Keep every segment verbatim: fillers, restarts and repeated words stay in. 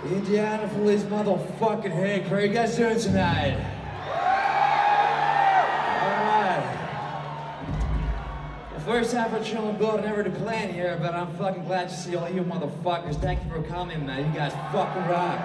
Indianapolis motherfucking Hank. How are you guys doing tonight? Alright. The first half of Chillin' Boat never to plan here, but I'm fucking glad to see all you motherfuckers. Thank you for coming, man. You guys fucking rock.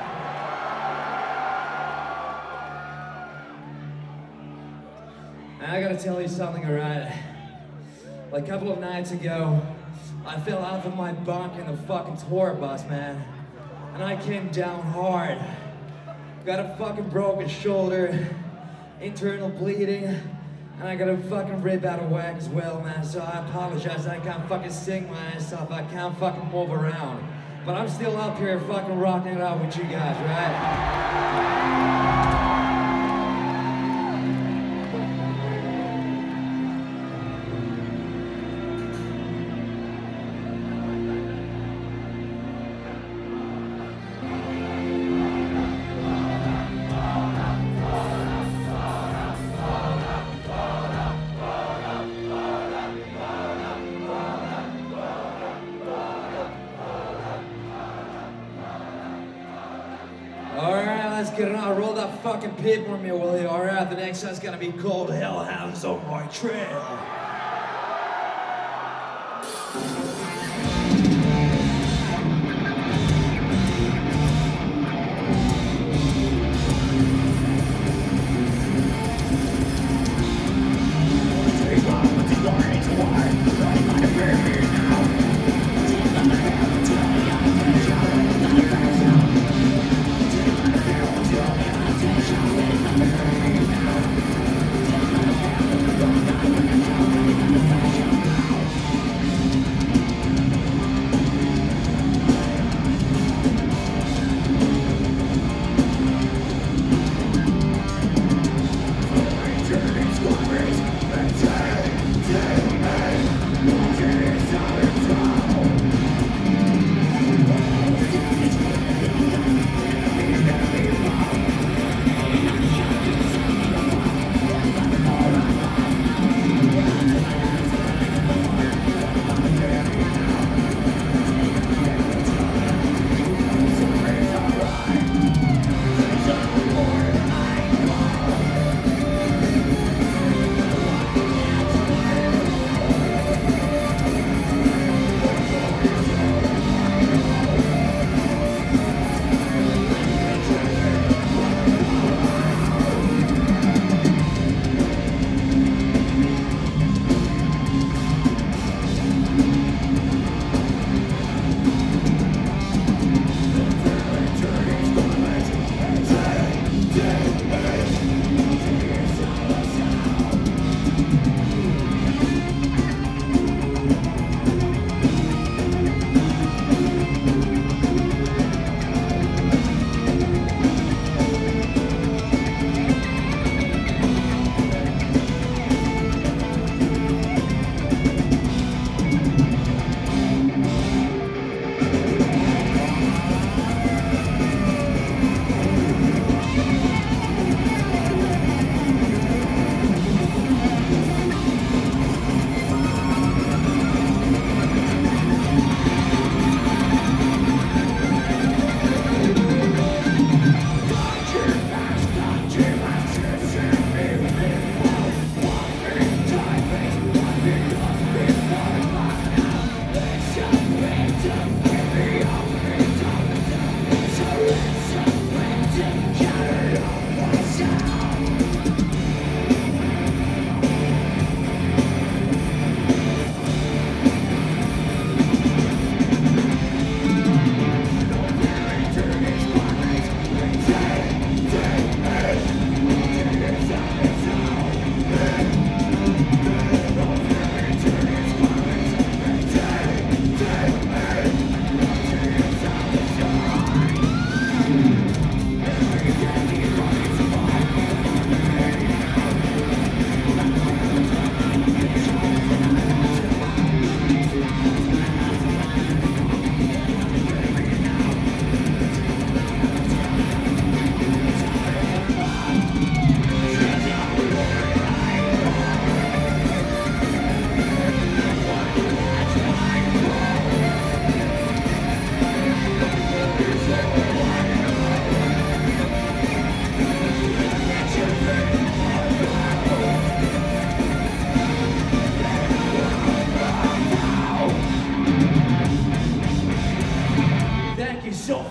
And I gotta tell you something, alright? Like a couple of nights ago, I fell out of my bunk in the fucking tour bus, man. And I came down hard. Got a fucking broken shoulder, internal bleeding, and I got a fucking rib out of whack as well, man. So I apologize, I can't fucking sing my ass off, I can't fucking move around. But I'm still up here fucking rocking it out with you guys, right? Let's get it on. Roll that fucking pit for me, will you? Alright, the next one's gonna be called Hellhounds on My Trail. We'll be right back.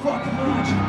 fucking much.